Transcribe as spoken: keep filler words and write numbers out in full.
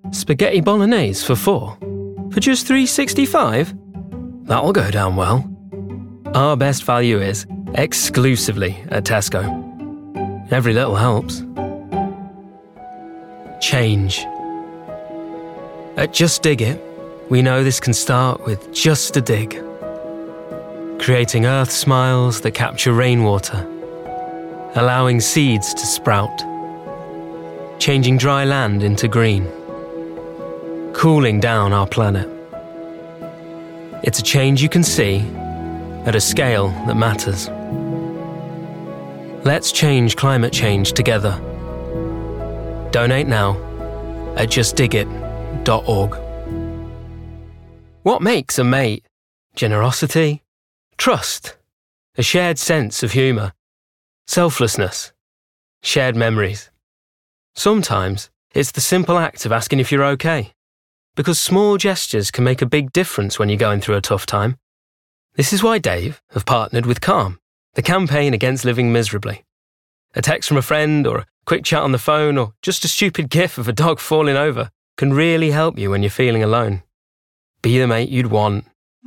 Spaghetti bolognese for four? For just three dollars and sixty-five cents? That'll go down well. Our best value is exclusively at Tesco. Every little helps. Change. At Just Dig It, we know this can start with just a dig. Creating earth smiles that capture rainwater, allowing seeds to sprout, changing dry land into green, cooling down our planet. It's a change you can see at a scale that matters. Let's change climate change together. Donate now at just dig it dot org. What makes a mate? Generosity, trust, a shared sense of humour, selflessness, shared memories. Sometimes it's the simple act of asking if you're okay, because small gestures can make a big difference when you're going through a tough time. This is why Dave have partnered with Calm, the campaign against living miserably. A text from a friend or a quick chat on the phone or just a stupid gif of a dog falling over can really help you when you're feeling alone. Be the mate you'd want